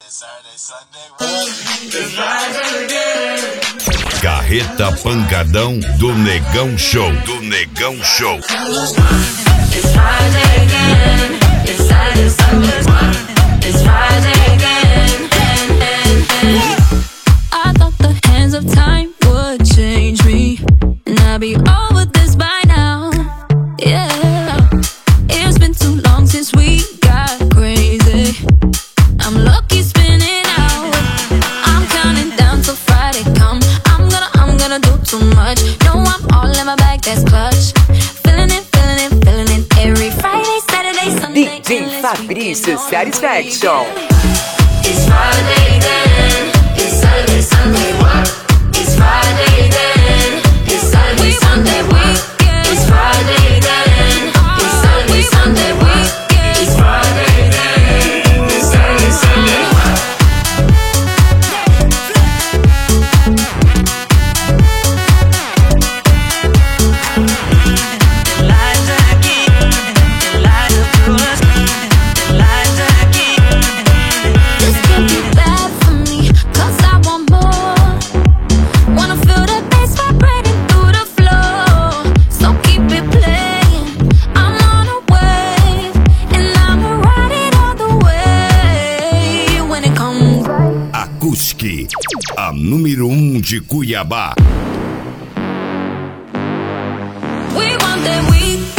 Carreta Pancadão do Negão Show. Do Negão Show. It's Friday again. It's Saturday, Sunday. It's Friday again. I thought the hands of time would change me, and I'd be over this by now. Yeah, it's been too long since we got crazy. I'm lucky spinning out. I'm counting down till Friday come. I'm gonna do too much. No, I'm all in my bag, that's clutch. Feeling it, feeling it. Every Friday, Saturday, Sunday. DJ Fabrício Satisfaction. It's Friday then. It's Saturday, Sunday. It's Friday then. It's Saturday, Sunday. It's Friday then. It's Saturday, Sunday. It's Friday then. It's Saturday, Sunday. This can't be bad for me, 'cause I want more. Wanna feel that bass vibrating through the floor. So keep it playing. I'm on a wave, and I'ma ride it all the way. When it comes Acústica, a número 1 de Cuiabá. we want that week.